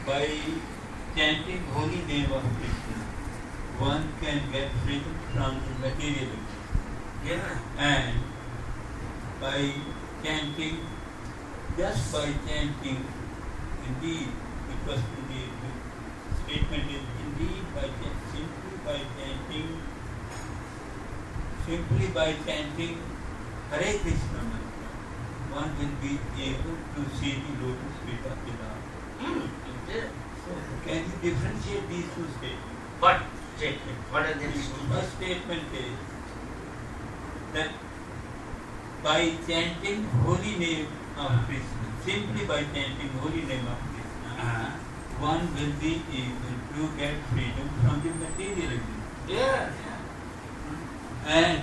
by chanting holy name of Krishna, one can get freedom from the material world. Yeah. And by chanting, just by chanting, indeed, the question is, the statement is indeed simply by chanting Hare Krishna mantra, one will be able to see the lotus feet of the Lord. Yeah. So, can you differentiate these two statements? What statement? What are the The first statement is that by chanting holy name of Krishna, simply by chanting holy name of Krishna, one will be able to get freedom from the material existence. Yeah. And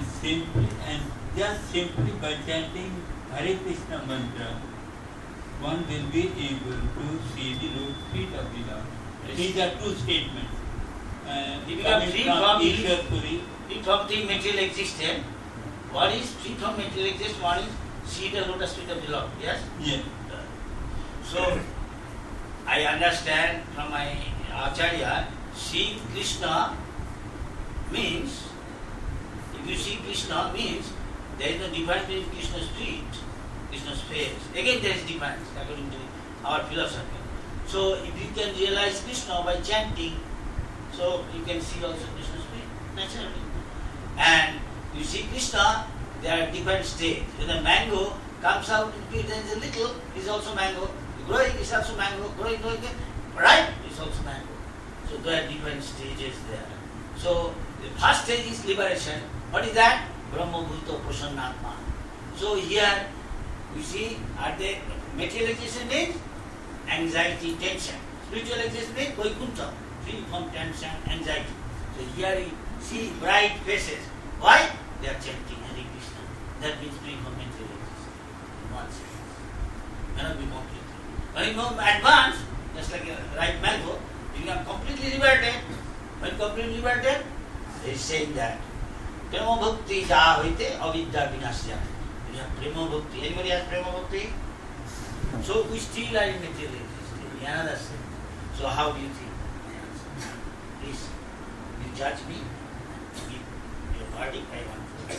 just simply by chanting Hare Krishna mantra, one will be able to see the lotus feet of the Lord. Yes. These are two statements. He becomes free from Ishwar Puri. the material existence. What is free from material existence? One is see the lotus feet of the Lord. Yes? Yes. So, I understand from my Acharya, see Krishna means, if you see Krishna means, there is no difference between Krishna's feet, Krishna's face. Again there is difference according to our philosophy. So if you can realize Krishna by chanting, so you can see also Krishna's feet, naturally. And you see Krishna, there are different stages. When a mango comes out in feet, there is a little, is also mango. Growing is also mango, growing, ripe is also mango. So there are different stages there. So the first stage is liberation. What is that? Brahma Bhuto Prasannatma. So here we see, are they material existence means anxiety, tension. Spiritual existence means Vaikuntha, free from tension, anxiety. So here you see bright faces. Why? They are chanting Hare Krishna. That means free from material existence. In one sense. Cannot be completely. When you go advance, just like a ripe mango, you become completely liberated. When completely liberated, they is saying that Prema Bhakti ja hoite avidya vinasya. You have Prema Bhakti. Anybody has Prema Bhakti? So we still are in material existence. Another thing. So how do you think? Please, you judge me. Give your verdict. I want to.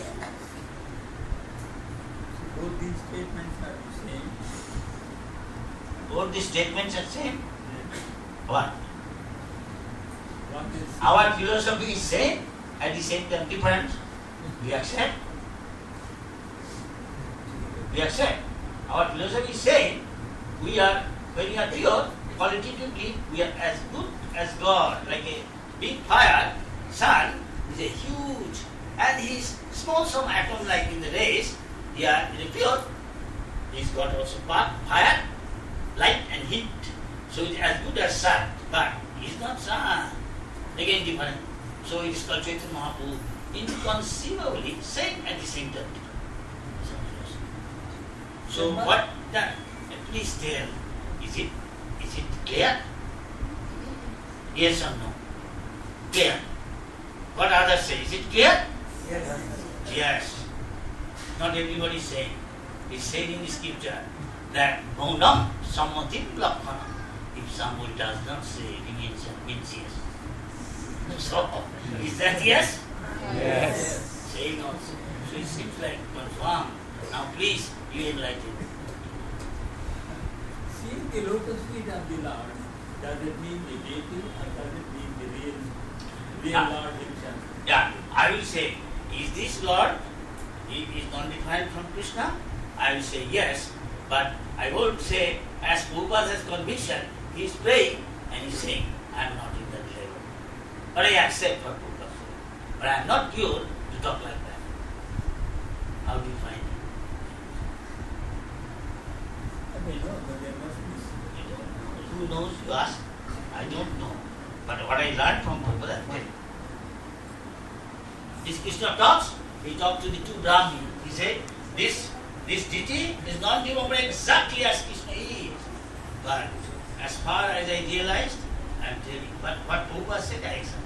Both these statements are the same. Both these statements are same. What? One is Our philosophy is same, at the same time different. We accept. We accept. Our philosophy is saying we are, when we are pure, qualitatively we are as good as God, like a big fire. Sun is a huge, and he is small some atom like in the rays. Here in a pure, he's got also fire, light and heat. So it is as good as sun, but he is not sun. Again different. So it is called Chaitanya Mahaprabhu inconceivably same at the same time. So what that? Please tell. Is it clear? Yes or no? Clear. What others say? Is it clear? Yes. Yes. Not everybody is saying. It's said in the scripture that Maunam Sammatim Lakkhana. If somebody does not say it means yes. So is that yes? Yes. Saying also. So it seems like confirmed. Now please, you enlighten me. seeing the lotus feet of the Lord. Does it mean the deity or does it mean the real Lord himself? Yeah, I will say, is this Lord, he is non-defined from Krishna? I will say yes, but I won't say, as Prabhupada has conviction, he is praying and he is saying, I am not in that level. But I accept what Prabhupada said. But I am not pure to talk like that. How do you find it? I may know, but there must be. You don't know. Who knows? You ask. I don't know. But what I learned from Prabhupada, I tell you. This Krishna talks, he talked to the two Brahmins. He said, this deity is not developed exactly as Krishna is. But as far as I realized, I am telling. But what Prabhupada said, I accept.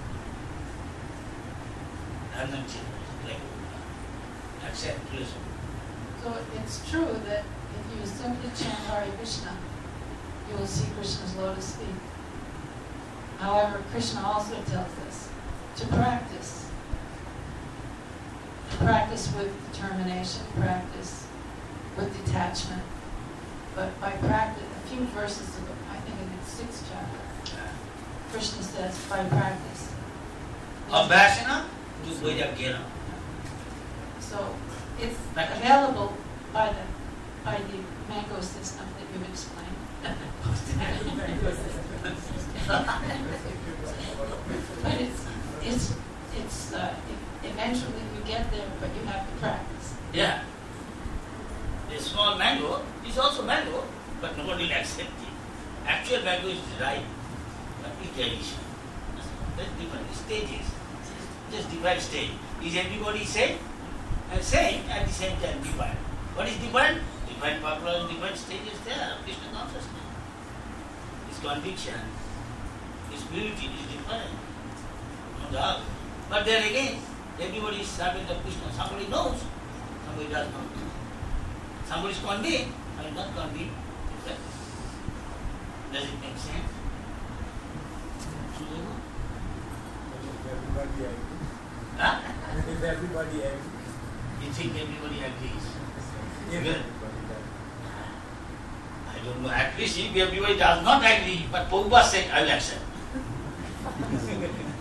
I am not changed. Like Prabhupada. Accept philosophy. So it's true that if you simply chant Hare Krishna, you will see Krishna's lotus feet. However, Krishna also tells us to practice. Practice with determination, practice with detachment. But by practice, a few verses ago, I think in the 6th chapter, Krishna says, by practice. Abhyasana to Vairagya. So it's available by the mango system that you've explained. But it's eventually you get there, but you have to practice. Yeah. A small mango is also mango, but nobody will accept it. Actual mango is ripe, but it is. There's different stages. Just different stage. Is everybody same? And same at the same time divine. What is divine? Divine popular different stages there. Krishna consciousness. His conviction, his beauty is different. No doubt. But there again, everybody is serving the Krishna. Somebody knows, somebody does not know. Somebody is convinced, I am not convinced. Does it make sense? Everybody agrees. Huh? If everybody agrees. You think everybody agrees? If Good. everybody does. I don't know. At least if everybody does not agree, but Prabhupada said, I will accept.